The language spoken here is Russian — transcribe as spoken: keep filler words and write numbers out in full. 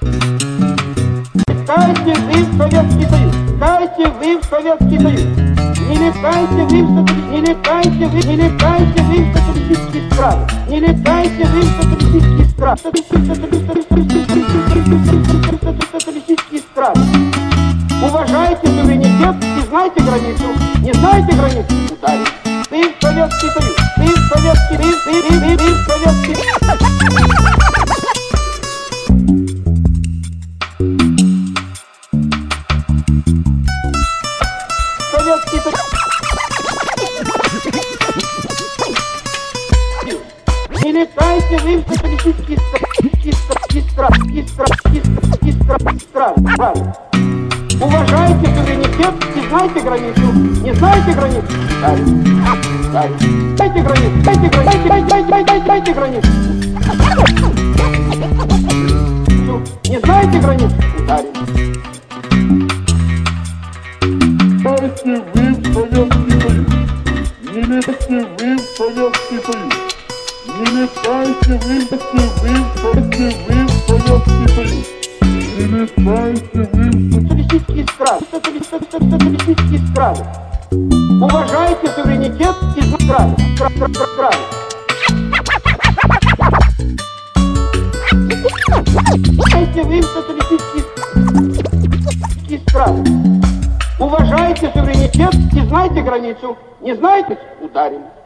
Летайте вы в Советский Союз, летайте вы в Советский Союз. Не летайте вы в социалистические, не летайте вы, не летайте вы в социалистические страны, не летайте вы в социалистические страны, социалистические страны. Уважайте суверенитет и знайте границу, не знаете границу, ударить. Ты в Советский Союз, ты в Советский, ты, ты, ты, ты, ты в Советский Советский Союз. Не летайте вы в социалистические страны. Уважайте суверенитет и знайте границу. Не знаете границу? Дайте границу, дайте границу, дайте, дайте, дайте, дайте границу. Не знаете границу? Летайте вы в Советский Союз. Не летайте вы в Советский Союз. Не летайте вы, летайте вы, летайте вы в Советский Союз. Не летайте вы в социалистические страны, социалистические страны. Уважайте суверенитет и страны, страны. Уважайте вы в социалистические страны. Уважайте суверенитет и знайте границу. Не знаете? Ударим.